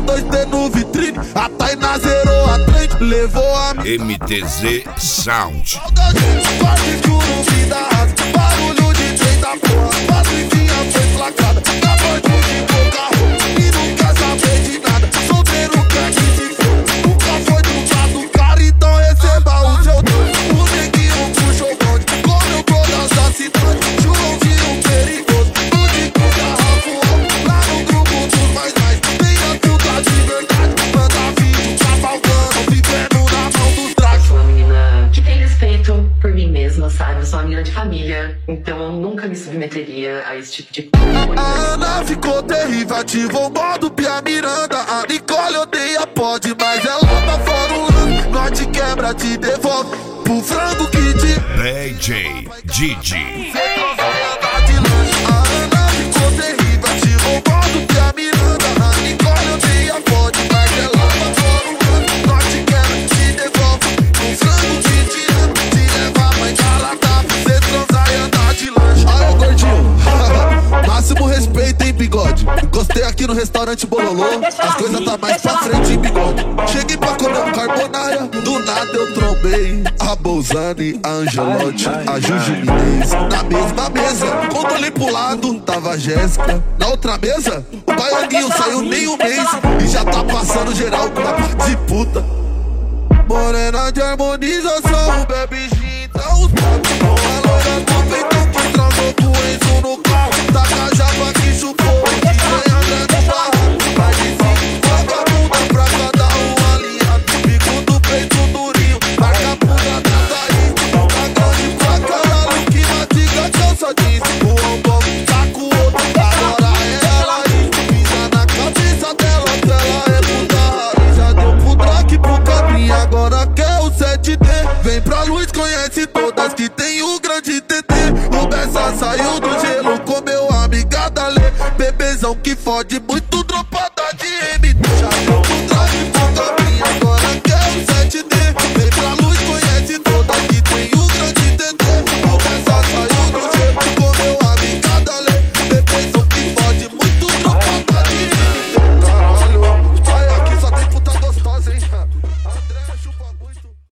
2D no vitrine. A Tainá zerou a trem, levou a MTZ Sound. quase que o nome da raça. Barulho de trem da porra. Patricinha foi placada. Acabou de pouca roupa e não quer saber de nada. Solteiro quer que se for. Nunca foi do lado, cara, então receba o seu dom. O neguinho puxou o bonde, como eu vou dançar cidade. Joãozinho perigoso, no de garrafo lá no grupo dos mais. Venha filtrar de verdade, manda vídeo, tá faltando, vivendo na mão dos dragos. Sou uma menina que tem respeito por mim mesma, sabe? Eu sou uma menina de família, então eu nunca me submeteria a esse tipo de coisa. A Ana ficou terrível, ativou o modo Pia Miranda. A Nicole odeia pode, mas ela tá fora o lance. Nós te quebra, te devolve pro frango que te DJ Didi. A Ana ficou terrível, ativou o modo Pia Miranda. A Nicole odeia pode, mas ela tá fora o lance. Nós te quebra, te devolve pro frango que te ama. Te leva pra engalatá, cê transar e andar de lanche. Aí, gordinho, máximo respeito, hein, bigode. Encostei aqui no restaurante Bololô, as coisas tá mais pra frente, hein, bigode. Cheguei pra comer um carbonara, do nada eu trombei a Bolzani, a Angelotti, a Juju Minez. Na mesma mesa, quando olhei pro lado, tava a Jéssica. Na outra mesa, o baianinho saiu nem um mês e já tá passando geral com uma parte de puta. Morena de harmonização, bebe gin, dá os papos. A loira do peito que travou com o Enzo no carro. Taca a japa que chupou, DJ André do barro. Vai de cinco, vagabunda pra cada um aliado. Bico do peito durinho, marca a bunda da Thaís. Tá grande pra caralho, que mastiga calça jeans. O ombão saca o outro, agora ela aí. Pisa na cabeça dela, que ela é puta raiz. Já deu pro Drake, pro Cabrinha, agora quer o 7D. Vem pra luz, conhece todas que tem o grande TT. O Bessa saiu do gelo, comeu a amiga da Lê. Bebezão que fode muito.